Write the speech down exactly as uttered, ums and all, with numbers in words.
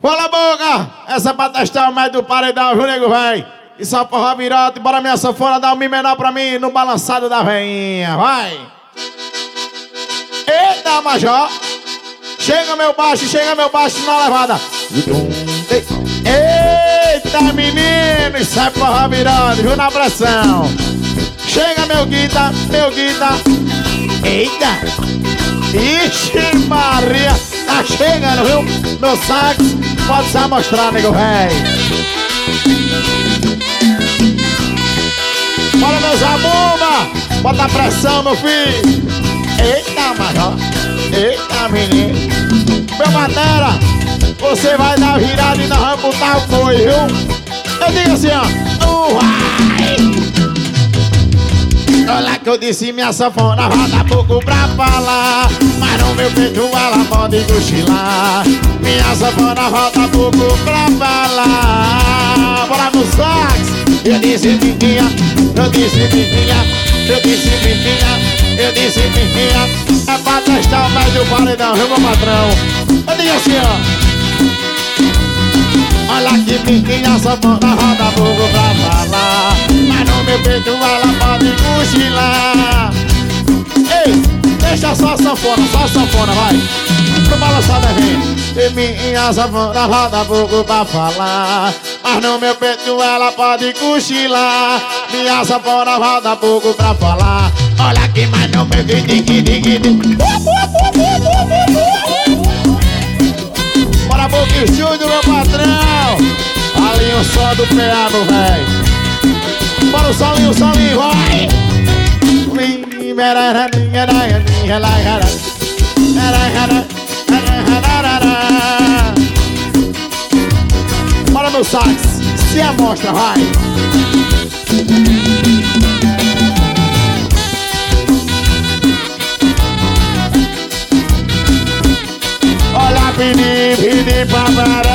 Fala a boca! Essa é pra testar o médio do paredão, viu, nego, véi? E só porra virote, bora minha sanfona, dá um mi menor pra mim no balançado da veinha, vai! Eita, major! Chega meu baixo, chega meu baixo na levada! Eita, menino, isso é porra virote, viu, na pressão! Chega meu guita, meu guita! Eita! Ixi, Maria! Tá chegando, viu? Meu sax, pode se mostrar, nego, véi! Bora, meu zabumba! Bota a pressão, meu filho! Eita, major! Eita, menino! Meu batera, você vai dar virada e nós vamos botar o coi, viu? Eu digo assim, ó! Uai! Olha que eu disse, minha sanfona roda pouco pra falar, mas no meu peito ela pode cochilar. Minha sanfona roda pouco pra falar. Bora no sax! Eu disse menina, eu disse menina, eu disse menina, eu disse menina. É pra testar o médio paredão, viu, meu patrão? Eu digo assim, ó. Olha que menina, sanfona roda pouco pra falar, mas no meu peito ela pode cochilar. Ei, deixa só a sanfona, só a sanfona, vai. Pro balançado é vem. E minha sanfona roda pouco pra falar, mas no meu peito ela pode cochilar. Minha sanfona roda pouco pra falar. Olha aqui, mas no meu peito. Bora, boca estúdio, meu patrão. Ali o som do P A, meu véi. Bora o solinho, o solinho, vai. Bora, meu sax, se amostra, vai. Olha, pedi, pedi pra parar.